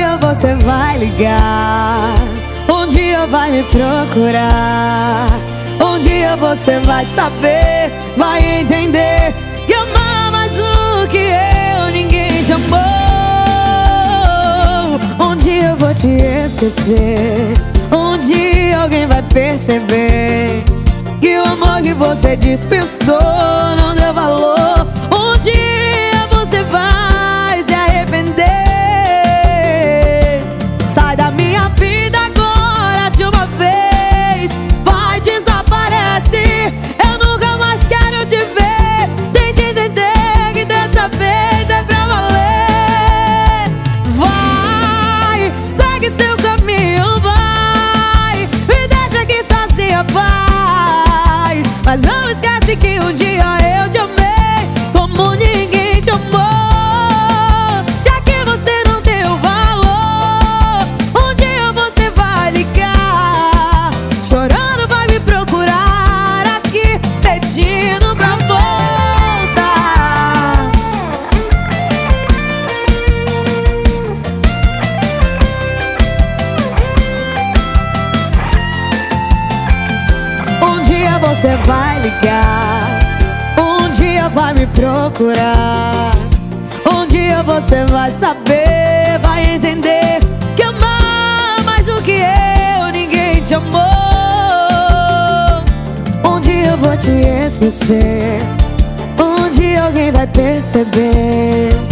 dia você vai ligar, um dia vai me procurar, um dia você vai saber, vai entender que amar mais do que eu ninguém te amou. Um dia eu vou te esquecer, um dia alguém vai perceber que o amor que você dispensou não deu valor. Um dia você vai se arrepender. Sai da minha vida agora de uma vez, vai, desaparece. Eu nunca mais quero te ver. Tente entender que dessa vez é pra valer. Vai, segue seu caminho, vai, me deixa aqui sozinha, vai. Mas não esquece que um dia eu te amei como ninguém te amou. Já que você não deu valor, um dia você vai ligar, chorando vai me procurar aqui, pedindo pra voltar. Um dia você vai ligar, um dia vai me procurar, um dia você vai saber, vai entender que amar mais do que eu ninguém te amou. Um dia eu vou te esquecer, um dia alguém vai perceber